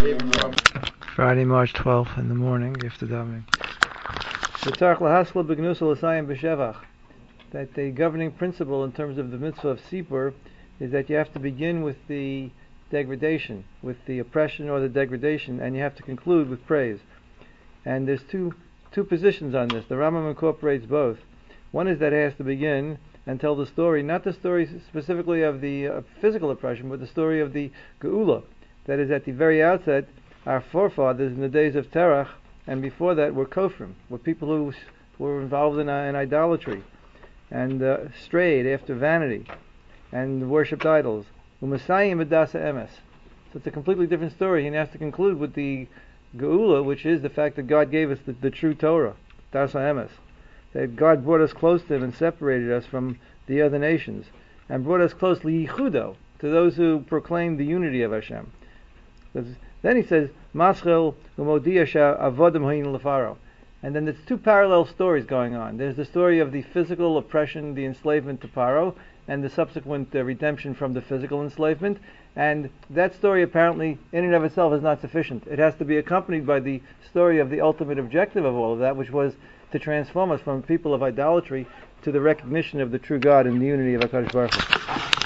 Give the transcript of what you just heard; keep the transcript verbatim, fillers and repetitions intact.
Friday, March twelfth in the morning, after davening. That the governing principle in terms of the mitzvah of Sipur is that you have to begin with the degradation, with the oppression or the degradation, and you have to conclude with praise. And there's two two positions on this. The Rambam incorporates both. One is that it has to begin and tell the story, not the story specifically of the uh, physical oppression, but the story of the Geula. That is, at the very outset, our forefathers in the days of Terach and before that were Kofrim, were people who were involved in, uh, in idolatry and uh, strayed after vanity and worshipped idols. Umasayim Adasa Emes. So it's a completely different story. He has to conclude with the Geula, which is the fact that God gave us the, the true Torah, Dasa Emes. That God brought us close to Him and separated us from the other nations, and brought us close liyichudo, to those who proclaim the unity of Hashem. Then he says, Maschel umodiyasha avodim hayin lefaro. And then there's two parallel stories going on. There's the story of the physical oppression, the enslavement to Paro, and the subsequent uh, redemption from the physical enslavement. And that story apparently in and of itself is not sufficient. It has to be accompanied by the story of the ultimate objective of all of that, which was to transform us from people of idolatry to the recognition of the true God and the unity of HaKadosh Baruch Hu.